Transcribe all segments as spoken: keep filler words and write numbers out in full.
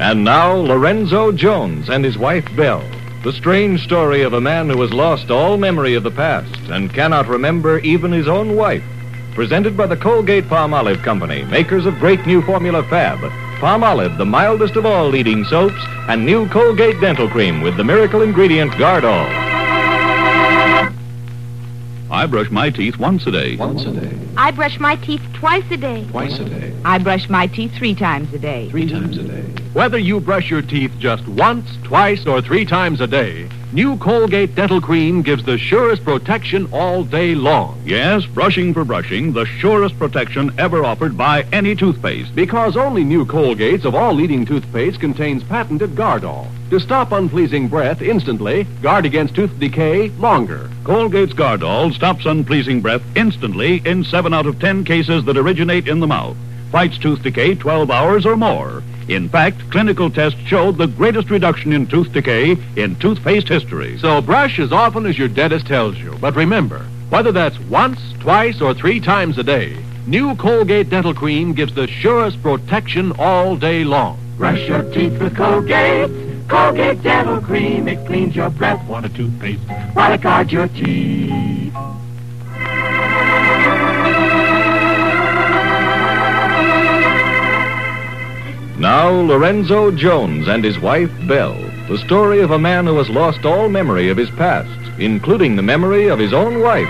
And now, Lorenzo Jones and his wife, Belle. The strange story of a man who has lost all memory of the past and cannot remember even his own wife. Presented by the Colgate-Palmolive Company, makers of great new formula Fab. Palmolive, the mildest of all leading soaps, and new Colgate Dental Cream with the miracle ingredient Gardol. I brush my teeth once a day. Once a day. I brush my teeth twice a day. Twice a day. I brush my teeth three times a day. Three times a day. Whether you brush your teeth just once, twice, or three times a day, new Colgate Dental Cream gives the surest protection all day long. Yes, brushing for brushing, the surest protection ever offered by any toothpaste. Because only new Colgates of all leading toothpaste contains patented Gardol. To stop unpleasing breath instantly, guard against tooth decay longer. Colgate's Gardol stops unpleasing breath instantly in seven out of ten cases that originate in the mouth. Fights tooth decay twelve hours or more. In fact, clinical tests showed the greatest reduction in tooth decay in toothpaste history. So brush as often as your dentist tells you. But remember, whether that's once, twice, or three times a day, new Colgate Dental Cream gives the surest protection all day long. Brush your teeth with Colgate. Colgate Dental Cream. It cleans your breath. Want a toothpaste while it guards your teeth. Now, Lorenzo Jones and his wife, Belle. The story of a man who has lost all memory of his past, including the memory of his own wife.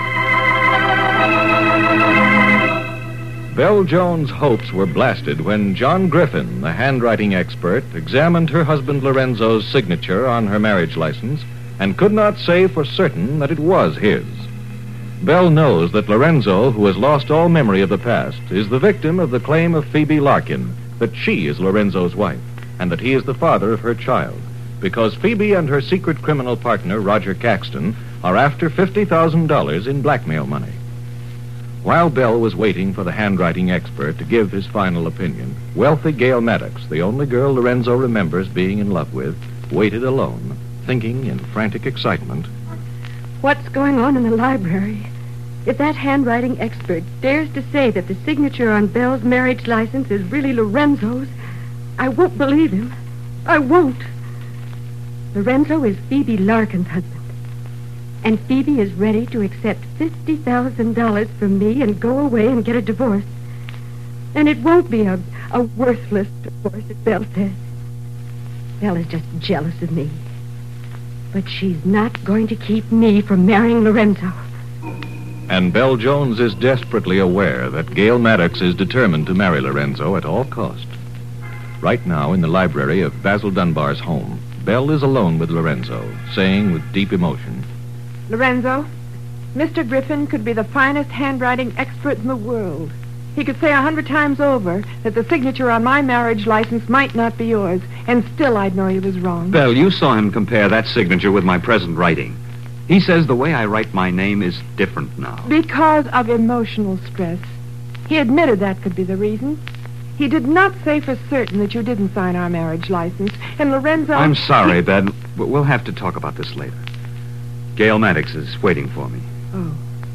Belle Jones' hopes were blasted when John Griffin, the handwriting expert, examined her husband Lorenzo's signature on her marriage license and could not say for certain that it was his. Belle knows that Lorenzo, who has lost all memory of the past, is the victim of the claim of Phoebe Larkin, that she is Lorenzo's wife, and that he is the father of her child, because Phoebe and her secret criminal partner, Roger Caxton, are after fifty thousand dollars in blackmail money. While Belle was waiting for the handwriting expert to give his final opinion, wealthy Gail Maddox, the only girl Lorenzo remembers being in love with, waited alone, thinking in frantic excitement. What's going on in the library? If that handwriting expert dares to say that the signature on Belle's marriage license is really Lorenzo's, I won't believe him. I won't. Lorenzo is Phoebe Larkin's husband. And Phoebe is ready to accept fifty thousand dollars from me and go away and get a divorce. And it won't be a, a worthless divorce, as Belle says. Belle is just jealous of me. But she's not going to keep me from marrying Lorenzo. And Belle Jones is desperately aware that Gail Maddox is determined to marry Lorenzo at all cost. Right now, in the library of Basil Dunbar's home, Belle is alone with Lorenzo, saying with deep emotion, Lorenzo, Mister Griffin could be the finest handwriting expert in the world. He could say a hundred times over that the signature on my marriage license might not be yours, and still I'd know he was wrong. Belle, you saw him compare that signature with my present writing. He says the way I write my name is different now. Because of emotional stress. He admitted that could be the reason. He did not say for certain that you didn't sign our marriage license. And Lorenzo... I'm sorry, he... Belle, but we'll have to talk about this later. Gail Maddox is waiting for me. Oh.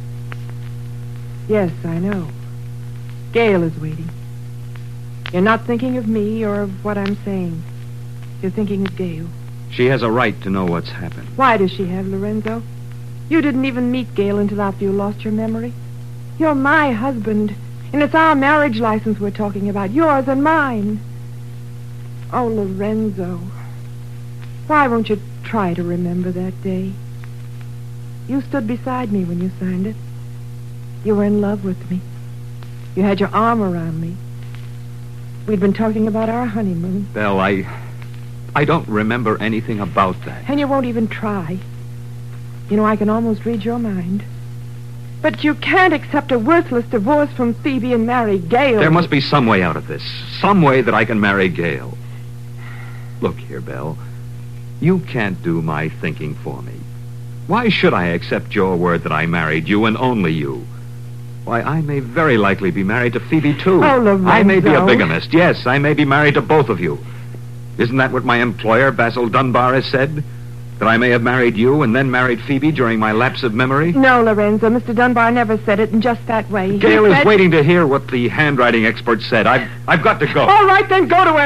Yes, I know. Gail is waiting. You're not thinking of me or of what I'm saying. You're thinking of Gail. She has a right to know what's happened. Why does she have, Lorenzo? You didn't even meet Gail until after you lost your memory. You're my husband, and it's our marriage license we're talking about, yours and mine. Oh, Lorenzo, why won't you try to remember that day? You stood beside me when you signed it. You were in love with me. You had your arm around me. We'd been talking about our honeymoon. Belle, I... I don't remember anything about that. And you won't even try. You know, I can almost read your mind. But you can't accept a worthless divorce from Phoebe and marry Gail. There must be some way out of this. Some way that I can marry Gail. Look here, Belle. You can't do my thinking for me. Why should I accept your word that I married you and only you? Why, I may very likely be married to Phoebe, too. Oh, Lorenzo. I may be a bigamist. Yes, I may be married to both of you. Isn't that what my employer, Basil Dunbar, has said? That I may have married you and then married Phoebe during my lapse of memory? No, Lorenzo. Mister Dunbar never said it in just that way. Gail he is said... waiting to hear what the handwriting expert said. I've, I've got to go. All right, then go to her.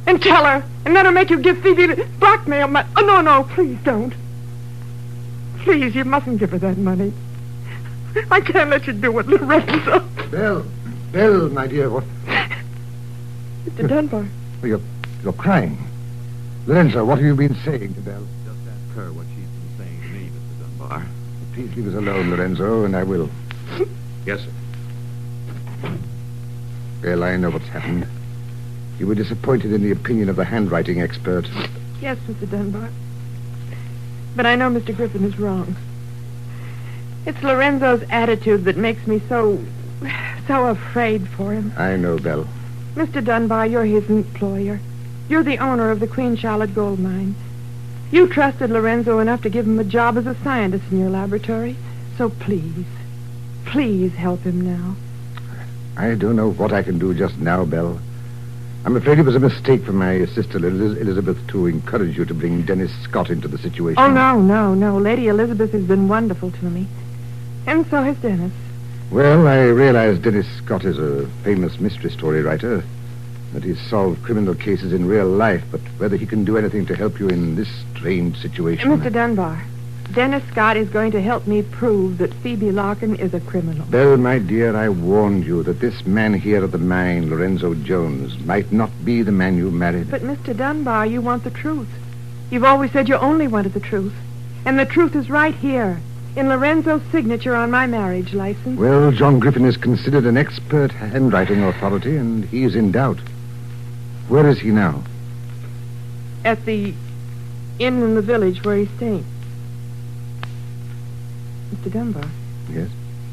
And tell her, and let her make you give Phoebe the blackmail money. Oh, no, no, please don't. Please, you mustn't give her that money. I can't let you do it, Lorenzo. Belle, Belle, my dear, what? Mister Dunbar. Oh, you're, you're crying. Lorenzo, what have you been saying to Belle? Just ask her what she's been saying to me, Mister Dunbar. Please leave us alone, Lorenzo, and I will. Yes, sir. Well, I know what's happened. You were disappointed in the opinion of the handwriting expert. Yes, Mister Dunbar. But I know Mister Griffin is wrong. It's Lorenzo's attitude that makes me so, so afraid for him. I know, Belle. Mister Dunbar, you're his employer. You're the owner of the Queen Charlotte gold mine. You trusted Lorenzo enough to give him a job as a scientist in your laboratory. So please, please help him now. I don't know what I can do just now, Belle. I'm afraid it was a mistake for my sister Eliz- Elizabeth to encourage you to bring Dennis Scott into the situation. Oh, no, no, no. Lady Elizabeth has been wonderful to me. And so has Dennis. Well, I realize Dennis Scott is a famous mystery story writer, that he's solved criminal cases in real life, but whether he can do anything to help you in this strange situation... Mister Dunbar, Dennis Scott is going to help me prove that Phoebe Larkin is a criminal. Belle, my dear, I warned you that this man here at the mine, Lorenzo Jones, might not be the man you married. But, Mister Dunbar, you want the truth. You've always said you only wanted the truth. And the truth is right here, in Lorenzo's signature on my marriage license. Well, John Griffin is considered an expert handwriting authority, and he is in doubt. Where is he now? At the inn in the village where he's staying. Mister Dunbar. Yes?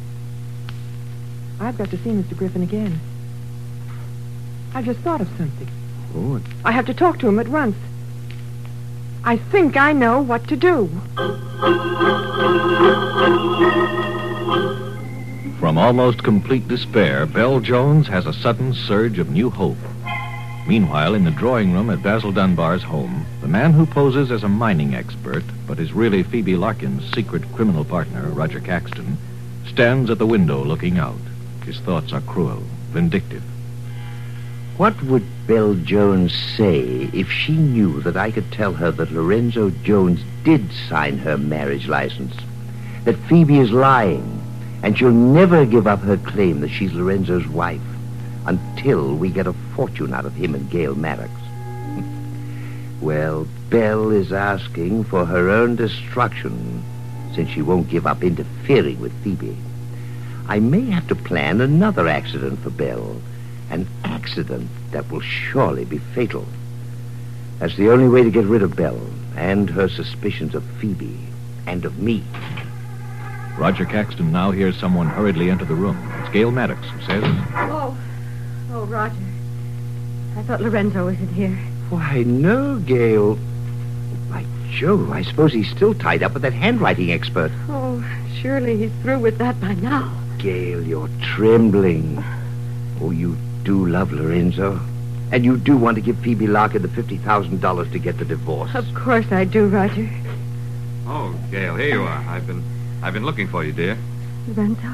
I've got to see Mister Griffin again. I've just thought of something. Oh, it- I have to talk to him at once. I think I know what to do. From almost complete despair, Belle Jones has a sudden surge of new hope. Meanwhile, in the drawing room at Basil Dunbar's home, the man who poses as a mining expert, but is really Phoebe Larkin's secret criminal partner, Roger Caxton, stands at the window looking out. His thoughts are cruel, vindictive. What would Belle Jones say if she knew that I could tell her that Lorenzo Jones did sign her marriage license? That Phoebe is lying, and she'll never give up her claim that she's Lorenzo's wife until we get a fortune out of him and Gail Maddox. Well, Belle is asking for her own destruction since she won't give up interfering with Phoebe. I may have to plan another accident for Belle. An accident that will surely be fatal. That's the only way to get rid of Belle and her suspicions of Phoebe and of me. Roger Caxton now hears someone hurriedly enter the room. It's Gail Maddox, who says... Oh, oh, Roger. I thought Lorenzo was in here. Why, no, Gail. By Jove, I suppose he's still tied up with that handwriting expert. Oh, surely he's through with that by now. Gail, you're trembling. Oh, you do love Lorenzo. And you do want to give Phoebe Larkin the fifty thousand dollars to get the divorce. Of course I do, Roger. Oh, Gail, here you are. I've been I've been looking for you, dear. Lorenzo?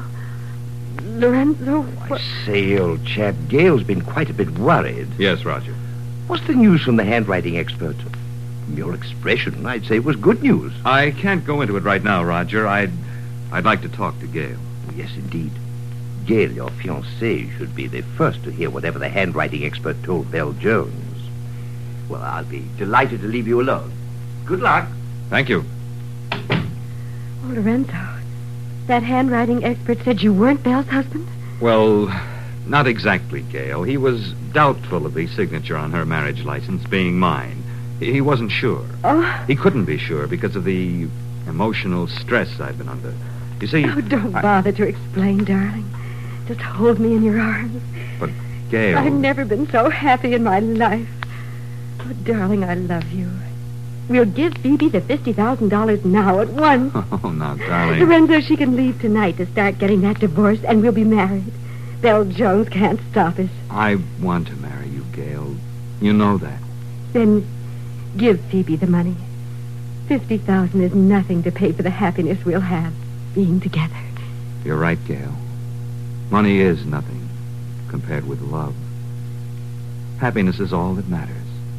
Lorenzo? I What? say, old chap, Gail's been quite a bit worried. Yes, Roger. What's the news from the handwriting expert? From your expression, I'd say it was good news. I can't go into it right now, Roger. I'd I'd like to talk to Gail. Yes, indeed. Gail, your fiancée, should be the first to hear whatever the handwriting expert told Belle Jones. Well, I'll be delighted to leave you alone. Good luck. Thank you. Oh, Lorenzo. That handwriting expert said you weren't Belle's husband? Well, not exactly, Gail. He was doubtful of the signature on her marriage license being mine. He wasn't sure. Oh. He couldn't be sure because of the emotional stress I've been under. You see... Oh, don't I- bother to explain, darling. Just hold me in your arms. But, Gail... I've never been so happy in my life. Oh, darling, I love you. We'll give Phoebe the fifty thousand dollars now at once. Oh, now, darling. Lorenzo, she can leave tonight to start getting that divorce, and we'll be married. Belle Jones can't stop us. I want to marry you, Gail. You know that. Then give Phoebe the money. Fifty thousand is nothing to pay for the happiness we'll have being together. You're right, Gail. Money is nothing compared with love. Happiness is all that matters.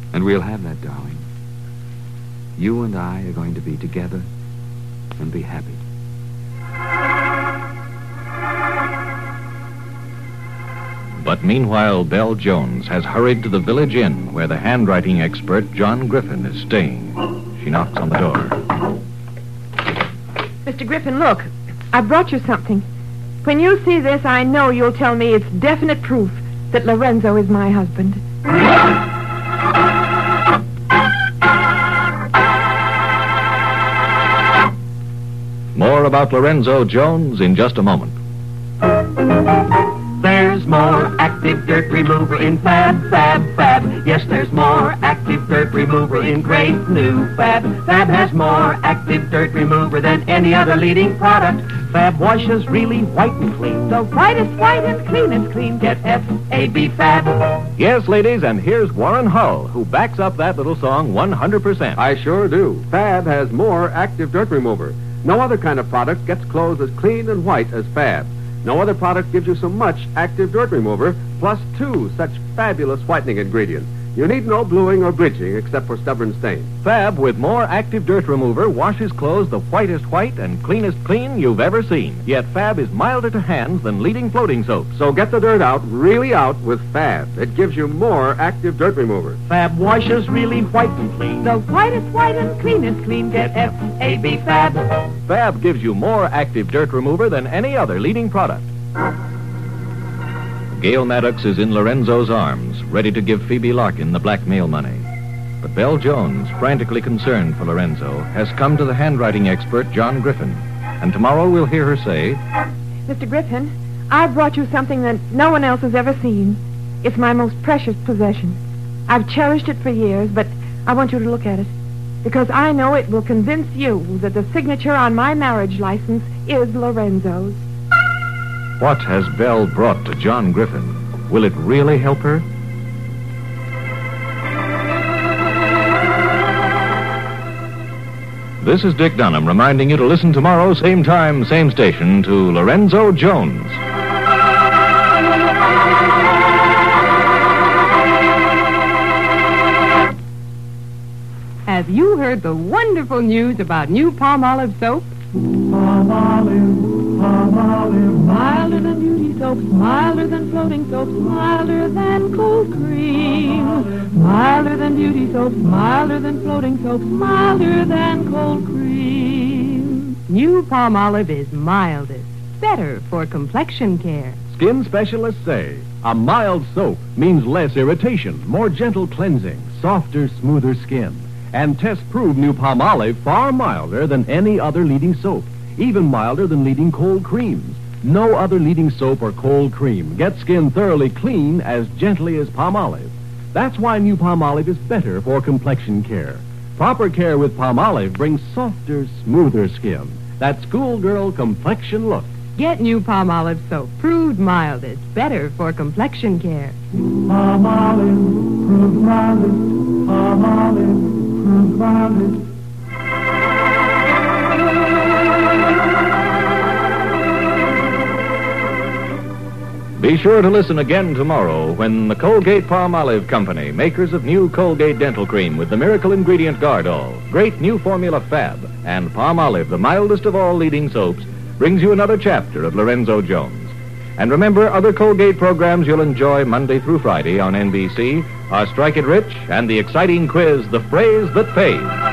And we'll have that, darling. You and I are going to be together and be happy. But meanwhile, Belle Jones has hurried to the village inn where the handwriting expert John Griffin is staying. She knocks on the door. Mister Griffin, look. I brought you something. When you see this, I know you'll tell me it's definite proof that Lorenzo is my husband. More about Lorenzo Jones in just a moment. There's more active dirt remover in Fab, Fab, Fab. Yes, there's more active dirt remover in great new Fab. Fab has more active dirt remover than any other leading product. Fab washes really white and clean. The whitest white and cleanest clean. Get F A B Fab. Yes, ladies, and here's Warren Hull, who backs up that little song one hundred percent. I sure do. Fab has more active dirt remover. No other kind of product gets clothes as clean and white as Fab. No other product gives you so much active dirt remover, plus two such fabulous whitening ingredients. You need no bluing or bridging except for stubborn stain. Fab with more active dirt remover washes clothes the whitest white and cleanest clean you've ever seen. Yet Fab is milder to hands than leading floating soaps. So get the dirt out, really out, with Fab. It gives you more active dirt remover. Fab washes really white and clean. The whitest white and cleanest clean. Get F A B Fab. Fab gives you more active dirt remover than any other leading product. Gail Maddox is in Lorenzo's arms, ready to give Phoebe Larkin the blackmail money. But Belle Jones, frantically concerned for Lorenzo, has come to the handwriting expert, John Griffin. And tomorrow we'll hear her say, Mister Griffin, I brought you something that no one else has ever seen. It's my most precious possession. I've cherished it for years, but I want you to look at it. Because I know it will convince you that the signature on my marriage license is Lorenzo's. what has Belle brought to John Griffin? Will it really help her? This is Dick Dunham reminding you to listen tomorrow, same time, same station, to Lorenzo Jones. Have you heard the wonderful news about new Palmolive soap? Palmolive, Palmolive, milder than beauty soaps, milder than floating soaps, milder than cold cream. Milder than beauty soaps, milder than floating soaps, milder than cold cream. New Palmolive is mildest, better for complexion care. Skin specialists say a mild soap means less irritation, more gentle cleansing, softer, smoother skin. And tests prove new Palmolive far milder than any other leading soap, even milder than leading cold creams. No other leading soap or cold cream gets skin thoroughly clean as gently as Palmolive. That's why new Palmolive is better for complexion care. Proper care with Palmolive brings softer, smoother skin. That schoolgirl complexion look. Get new Palmolive soap, proved mildest, better for complexion care. Palmolive, proved mildest, Palmolive. Be sure to listen again tomorrow when the Colgate Palmolive Company, makers of new Colgate Dental Cream with the miracle ingredient Gardol, great new formula Fab, and Palmolive, the mildest of all leading soaps, brings you another chapter of Lorenzo Jones. And remember, other Colgate programs you'll enjoy Monday through Friday on N B C are Strike It Rich and the exciting quiz, The Phrase That Pays.